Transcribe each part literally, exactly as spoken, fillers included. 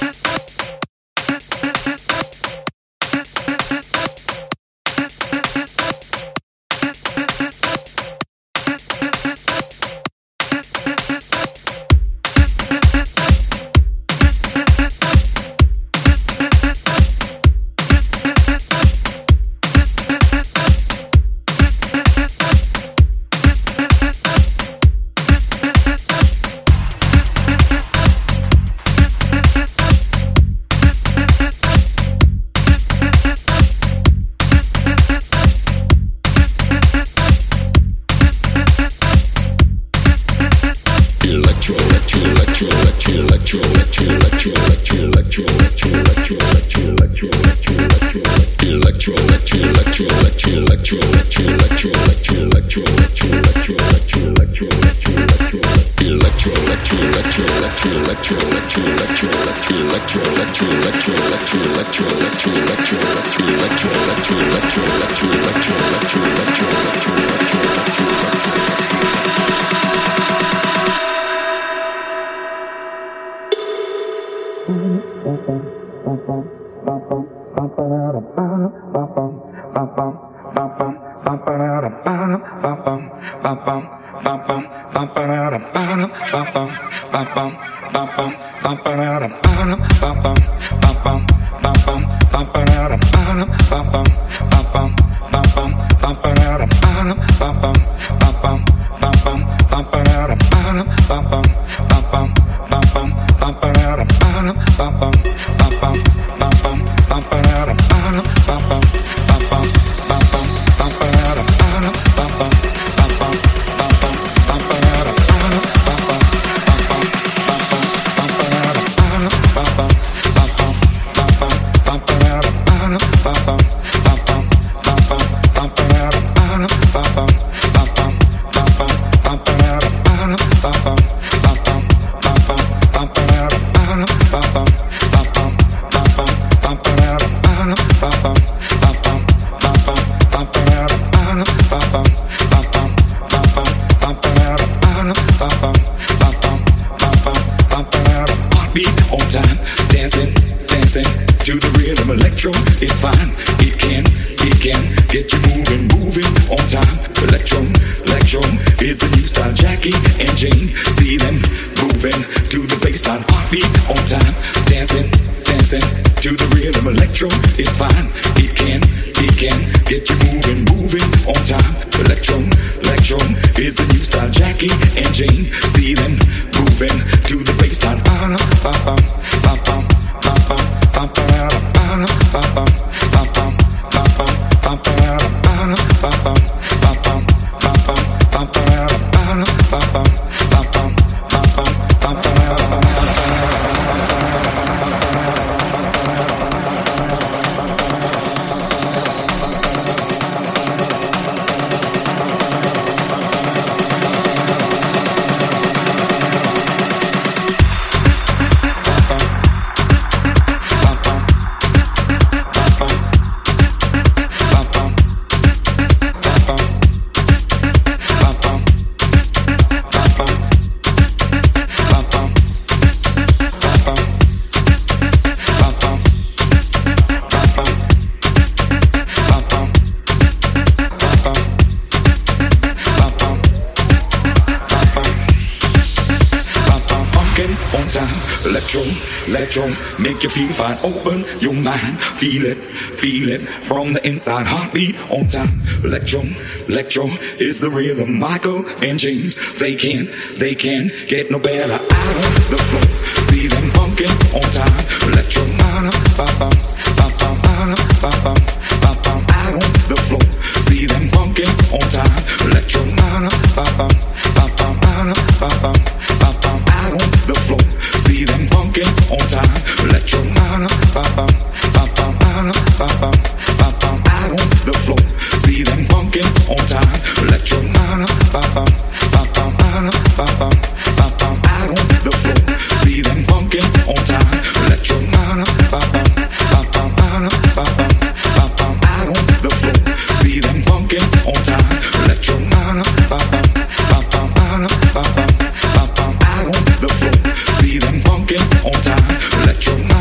Make you feel fine, open your mind, feel it, feel it from the inside, heartbeat on time. Electro, electro is the rhythm. Michael and James, they can't, they can't get no better out on the floor. See them funkin' on time. Electro, ba-da-ba-bum, ba-bum, ba-da-ba-bum, ba-bum, out on the floor. See them funkin' on time. Electro, ba-da-ba-bum, ba-bum, ba-da-ba-bum, ba-bum, out on the floor. See them funkin' on time. Electro, ba-da-ba-bum, ba-bum, ba-da-ba-bum, ba-bum, out on the floor. See them funkin' on time. Electro, ba-da-ba-bum, ba-bum, ba-da-ba-bum, ba-bum, out on the floor. See them funkin' on time. Electro, ba-da-ba-bum, ba-bum, ba-da-ba-bum, ba-bum, out on the floor. See them funkin' on time. Electro, ba-da-ba-bum, ba-bum, ba-da-ba-bum, ba-bum, out on the floor. See them funkin' on time. Electro.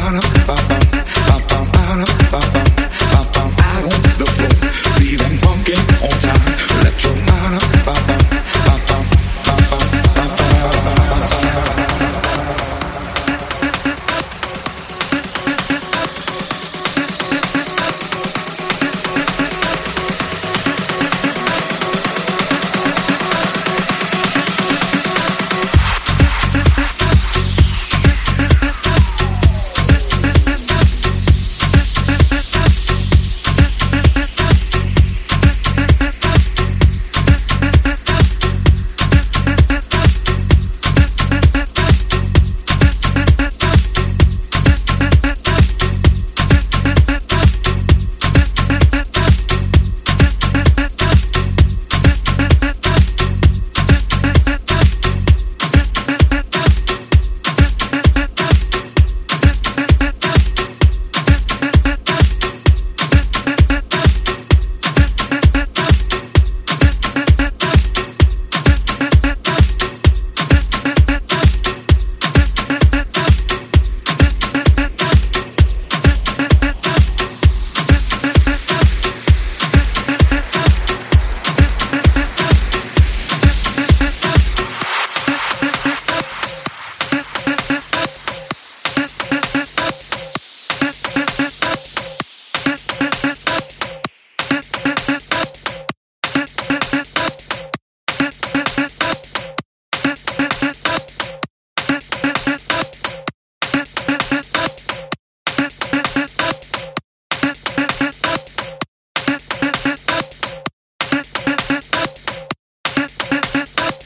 We'll be right back.